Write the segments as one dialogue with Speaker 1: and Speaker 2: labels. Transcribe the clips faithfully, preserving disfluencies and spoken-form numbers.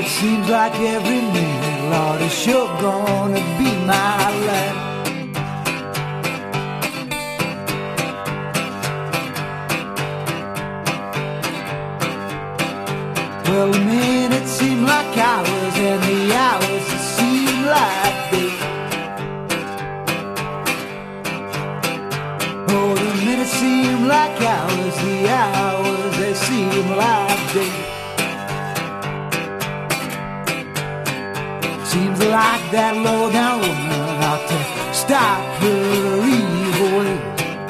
Speaker 1: Seems like every minute, Lord, is sure gonna be my last. Well, the minutes seem like hours, and the hours seem like days. Oh, the minutes seem like hours, the hours, they seem like days. Seems like that low-down woman ought to stop her evil ways.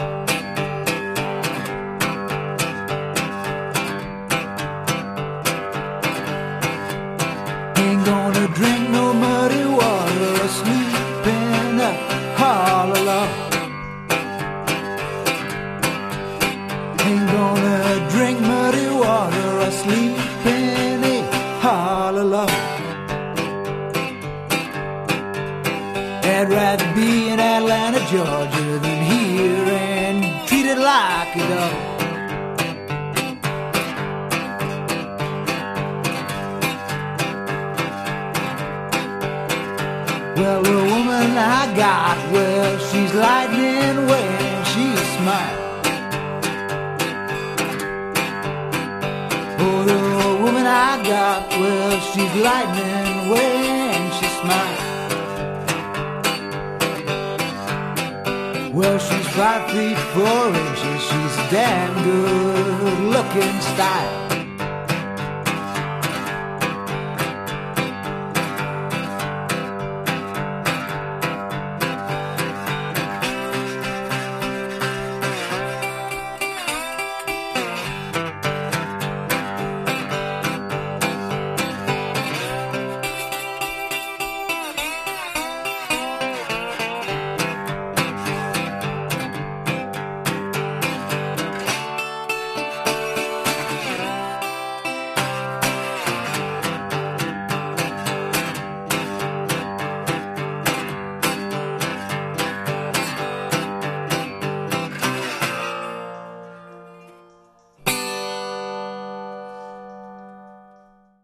Speaker 1: Ain't gonna drink no muddy water or sleep in a hollow log. Ain't gonna drink muddy water or sleep in a hollow log. I'd rather be in Atlanta, Georgia than here and treated like a dog. Well, the woman I got, well, she's lightning when she smiles. Oh, the woman I got, well, she's lightning when she smiles. Well, she's five feet four inches, she's a damn good looking style.